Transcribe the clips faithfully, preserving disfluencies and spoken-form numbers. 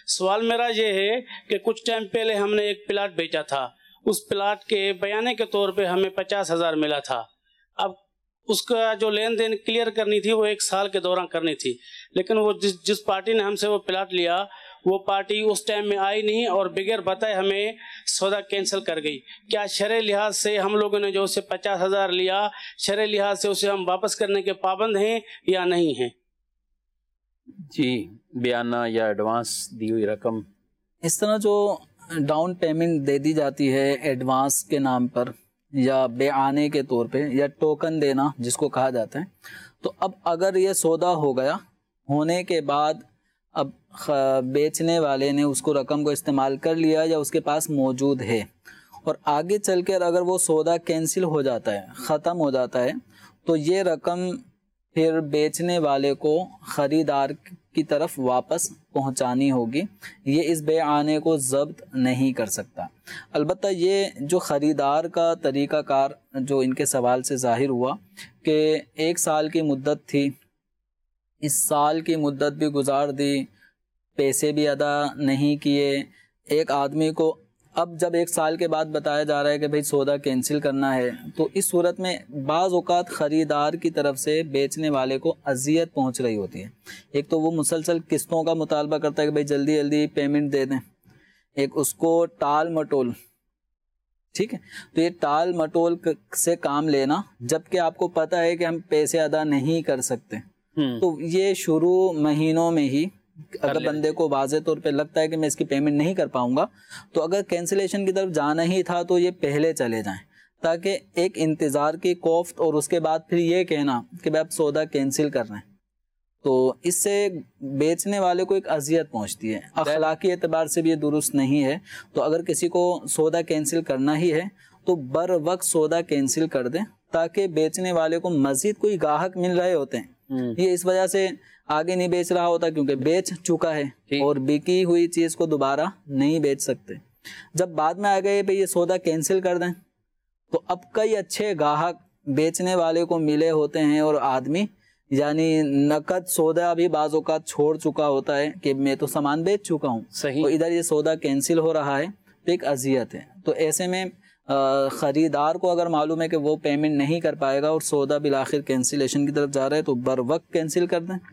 سوال میرا یہ ہے کہ کچھ ٹائم پہلے ہم نے ایک پلاٹ بیچا تھا، اس پلاٹ کے بیانے کے طور پہ ہمیں پچاس ہزار ملا تھا. اب اس کا جو لین دین کلیئر کرنی تھی وہ ایک سال کے دوران کرنی تھی، لیکن وہ جس جس پارٹی نے ہم سے وہ پلاٹ لیا وہ پارٹی اس ٹائم میں آئی نہیں اور بغیر بتائے ہمیں سودا کینسل کر گئی. کیا شرعی لحاظ سے ہم لوگوں نے جو اسے پچاس ہزار لیا، شرعی لحاظ سے اسے ہم واپس کرنے کے پابند ہیں یا نہیں ہیں؟ جی، بیانہ یا ایڈوانس دی ہوئی رقم اس طرح جو ڈاؤن پیمنٹ دے دی جاتی ہے ایڈوانس کے نام پر یا بے آنے کے طور پہ یا ٹوکن دینا جس کو کہا جاتا ہے، تو اب اگر یہ سودا ہو گیا، ہونے کے بعد اب بیچنے والے نے اس کو رقم کو استعمال کر لیا یا اس کے پاس موجود ہے، اور آگے چل کر اگر وہ سودا کینسل ہو جاتا ہے، ختم ہو جاتا ہے، تو یہ رقم پھر بیچنے والے کو خریدار کی طرف واپس پہنچانی ہوگی. یہ اس بے آنے کو ضبط نہیں کر سکتا. البتہ یہ جو خریدار کا طریقہ کار جو ان کے سوال سے ظاہر ہوا کہ ایک سال کی مدت تھی، اس سال کی مدت بھی گزار دی، پیسے بھی ادا نہیں کیے، ایک آدمی کو اب جب ایک سال کے بعد بتایا جا رہا ہے کہ بھئی سودا کینسل کرنا ہے، تو اس صورت میں بعض اوقات خریدار کی طرف سے بیچنے والے کو اذیت پہنچ رہی ہوتی ہے. ایک تو وہ مسلسل قسطوں کا مطالبہ کرتا ہے کہ بھئی جلدی جلدی پیمنٹ دے دیں، ایک اس کو ٹال مٹول، ٹھیک ہے. تو یہ ٹال مٹول سے کام لینا جبکہ آپ کو پتہ ہے کہ ہم پیسے ادا نہیں کر سکتے، تو یہ شروع مہینوں میں ہی اگر بندے کو واضح طور پہ لگتا ہے کہ میں اس کی پیمنٹ نہیں کر پاؤں گا، تو اگر کینسلیشن کی طرف جانا ہی تھا تو یہ پہلے چلے جائیں، تاکہ ایک انتظار کی کوفت اور اس کے بعد پھر یہ کہنا کہ بھائی اب سودا کینسل کر رہے ہیں، تو اس سے بیچنے والے کو ایک اذیت پہنچتی ہے. اخلاقی اعتبار سے بھی یہ درست نہیں ہے. تو اگر کسی کو سودا کینسل کرنا ہی ہے تو بر وقت سودا کینسل کر دیں، تاکہ بیچنے والے کو مزید کوئی گاہک مل رہے ہوتے ہیں، یہ اس وجہ سے آگے نہیں بیچ رہا ہوتا کیونکہ بیچ چکا ہے اور بکی ہوئی چیز کو دوبارہ نہیں بیچ سکتے. جب بعد میں آ گئے بھئی یہ سودا کینسل کر دیں، تو اب کئی اچھے گاہک بیچنے والے کو ملے ہوتے ہیں، اور آدمی یعنی نقد سودا بھی بعض اوقات چھوڑ چکا ہوتا ہے کہ میں تو سامان بیچ چکا ہوں، تو ادھر یہ سودا کینسل ہو رہا ہے تو ایک اذیت ہے. تو ایسے میں خریدار کو اگر معلوم ہے کہ وہ پیمنٹ نہیں کر پائے گا اور سودا بالآخر کینسلیشن کی طرف جا رہا ہے، تو بر وقت کینسل کر دیں.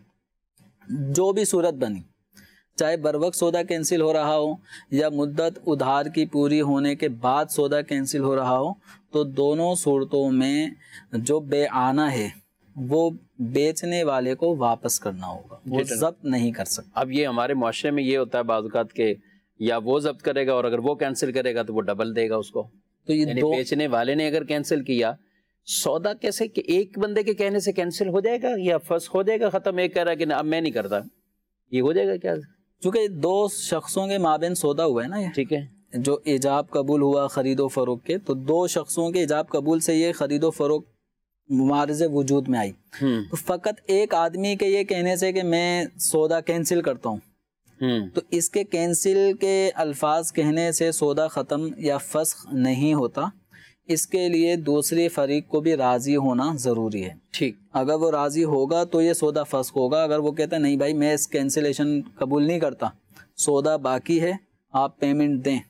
جو بھی صورت بنی، چاہے بر وقت سودا کینسل ہو رہا ہو یا مدت ادھار کی پوری ہونے کے بعد سودا کینسل ہو رہا ہو، تو دونوں صورتوں میں جو بے آنا ہے وہ بیچنے والے کو واپس کرنا ہوگا، وہ ضبط نہیں کر سکتا. اب یہ ہمارے معاشرے میں یہ ہوتا ہے بعض اوقات کہ یا وہ ضبط کرے گا اور اگر وہ کینسل کرے گا تو وہ ڈبل دے گا اس کو. تو یہ یعنی بیچنے والے نے اگر کینسل کیا، سودا کیسے کہ ایک بندے کے کہنے سے کینسل ہو جائے گا یا فسخ ہو جائے گا ختم، ایک کہہ رہا ہے کہ اب میں نہیں کرتا، یہ ہو جائے گا کیا؟ چونکہ دو شخصوں کے مابین سودا ہوا ہے نا، یہ ٹھیک ہے، جو ایجاب قبول ہوا خرید و فروخت کے، تو دو شخصوں کے ایجاب قبول سے یہ خرید و فروخت معارضے وجود میں آئی. تو فقط ایک آدمی کے یہ کہنے سے کہ میں سودا کینسل کرتا ہوں، تو اس کے کینسل کے الفاظ کہنے سے سودا ختم یا فسخ نہیں ہوتا. اس کے لیے دوسری فریق کو بھی راضی ہونا ضروری ہے. ٹھیک، اگر وہ راضی ہوگا تو یہ سودا فسخ ہوگا. اگر وہ کہتا ہے نہیں بھائی میں اس کینسلیشن قبول نہیں کرتا، سودا باقی ہے، آپ پیمنٹ دیں،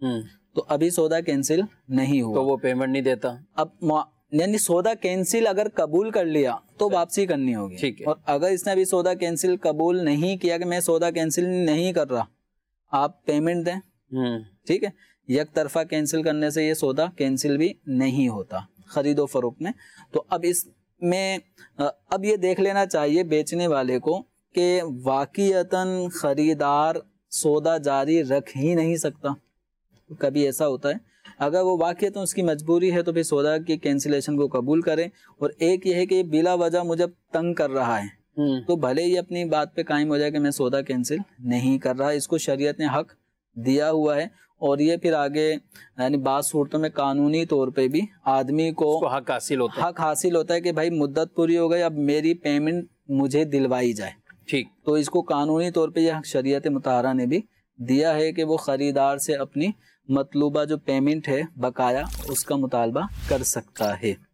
تو ابھی سودا کینسل نہیں ہوا، تو وہ پیمنٹ نہیں دیتا. اب یعنی سودا کینسل اگر قبول کر لیا تو واپسی کرنی ہوگی. ٹھیک ہے، اور اگر اس نے ابھی سودا کینسل قبول نہیں کیا کہ میں سودا کینسل نہیں کر رہا، آپ پیمنٹ دیں، ٹھیک ہے. یک طرفہ کینسل کرنے سے یہ سودا کینسل بھی نہیں ہوتا خرید و فروخت میں. تو اب اس میں اب یہ دیکھ لینا چاہیے بیچنے والے کو کہ واقعتاً خریدار سودا جاری رکھ ہی نہیں سکتا. کبھی ایسا ہوتا ہے اگر وہ واقعتاً اس کی مجبوری ہے تو پھر سودا کی کینسلیشن کو قبول کرے. اور ایک یہ ہے کہ بلا وجہ مجھے تنگ کر رہا ہے، تو بھلے ہی اپنی بات پہ قائم ہو جائے کہ میں سودا کینسل نہیں کر رہا. اس کو شریعت نے حق دیا ہوا ہے، اور یہ پھر آگے یعنی بعض صورتوں میں قانونی طور پہ بھی آدمی کو حق حاصل ہوتا ہے حق حاصل ہوتا ہے کہ بھائی مدت پوری ہو گئی، اب میری پیمنٹ مجھے دلوائی جائے. ٹھیک، تو اس کو قانونی طور پہ یہ حق شریعت مطہرہ نے بھی دیا ہے کہ وہ خریدار سے اپنی مطلوبہ جو پیمنٹ ہے بقایا اس کا مطالبہ کر سکتا ہے.